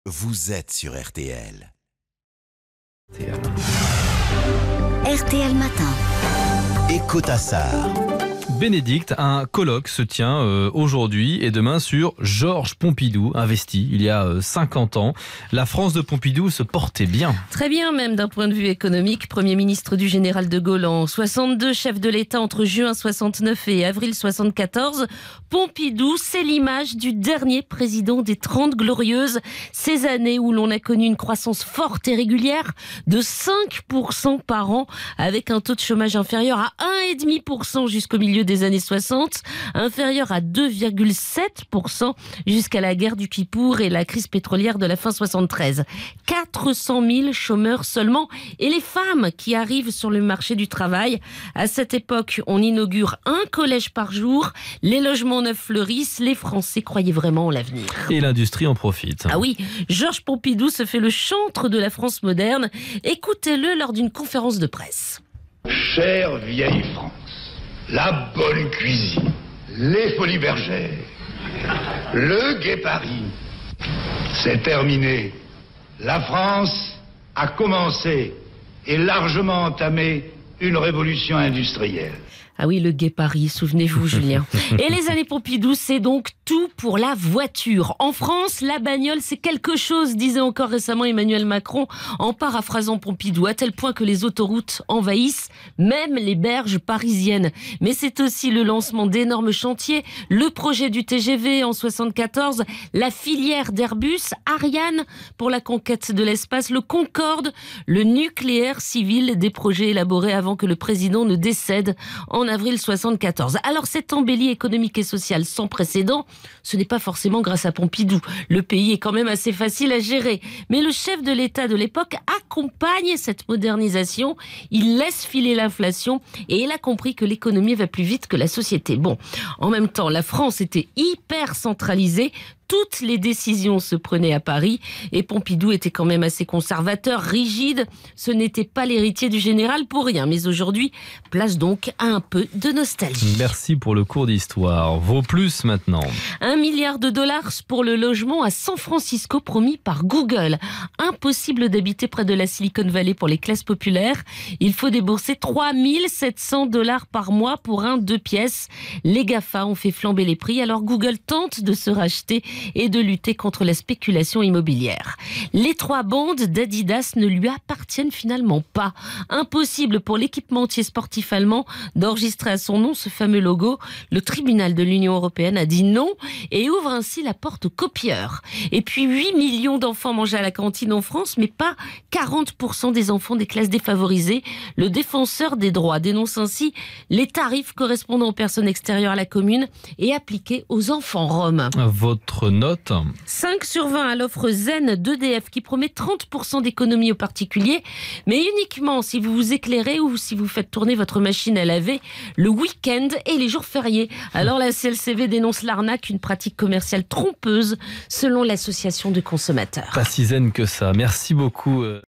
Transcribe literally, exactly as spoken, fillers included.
vous êtes sur R T L. R T L Matin. Écoute ça. Bénédicte, un colloque se tient euh, aujourd'hui et demain sur Georges Pompidou, investi il y a euh, cinquante ans. La France de Pompidou se portait bien. Très bien même d'un point de vue économique. Premier ministre du général de Gaulle en soixante-deux, chef de l'État entre juin soixante-neuf et avril soixante-quatorze. Pompidou, c'est l'image du dernier président des Trente Glorieuses. Ces années où l'on a connu une croissance forte et régulière de cinq pour cent par an avec un taux de chômage inférieur à un virgule cinq pour cent jusqu'au milieu des années soixante, inférieur à deux virgule sept pour cent jusqu'à la guerre du Kippour et la crise pétrolière de la fin soixante-treize. quatre cent mille chômeurs seulement et les femmes qui arrivent sur le marché du travail. À cette époque, on inaugure un collège par jour, les logements neufs fleurissent, les Français croyaient vraiment en l'avenir. Et l'industrie en profite. Ah oui, Georges Pompidou se fait le chantre de la France moderne. Écoutez-le lors d'une conférence de presse. Chère vieille France, la bonne cuisine, les folies bergères, le gai Paris, c'est terminé. La France a commencé et largement entamé une révolution industrielle. Ah oui, le gai Paris, souvenez-vous Julien. Et les années Pompidou, c'est donc tout pour la voiture. En France, la bagnole, c'est quelque chose, disait encore récemment Emmanuel Macron en paraphrasant Pompidou, à tel point que les autoroutes envahissent même les berges parisiennes. Mais c'est aussi le lancement d'énormes chantiers, le projet du T G V en soixante-quatorze, la filière d'Airbus, Ariane pour la conquête de l'espace, le Concorde, le nucléaire civil, des projets élaborés avant que le président ne décède en avril soixante-quatorze. Alors cette embellie économique et sociale sans précédent, ce n'est pas forcément grâce à Pompidou. Le pays est quand même assez facile à gérer. Mais le chef de l'État de l'époque accompagne cette modernisation. Il laisse filer l'inflation et il a compris que l'économie va plus vite que la société. Bon, en même temps, la France était hyper centralisée. Toutes les décisions se prenaient à Paris et Pompidou était quand même assez conservateur, rigide. Ce n'était pas l'héritier du général pour rien. Mais aujourd'hui, place donc à un peu de nostalgie. Merci pour le cours d'histoire. Vaut plus maintenant. Un milliard de dollars pour le logement à San Francisco promis par Google. Impossible d'habiter près de la Silicon Valley pour les classes populaires. Il faut débourser trois mille sept cents dollars par mois pour un deux pièces. Les GAFA ont fait flamber les prix, alors Google tente de se racheter et de lutter contre la spéculation immobilière. Les trois bandes d'Adidas ne lui appartiennent finalement pas. Impossible pour l'équipementier sportif allemand d'enregistrer à son nom ce fameux logo. Le tribunal de l'Union européenne a dit non et ouvre ainsi la porte aux copieurs. Et puis huit millions d'enfants mangent à la cantine en France, mais pas quarante pour cent des enfants des classes défavorisées. Le défenseur des droits dénonce ainsi les tarifs correspondant aux personnes extérieures à la commune et appliqués aux enfants roms. Votre note? cinq sur vingt à l'offre Zen d'E D F qui promet trente pour cent d'économie aux particuliers, mais uniquement si vous vous éclairez ou si vous faites tourner votre machine à laver le week-end et les jours fériés. Alors la C L C V dénonce l'arnaque, une pratique commerciale trompeuse selon l'association de consommateurs. Pas si zen que ça. Merci beaucoup.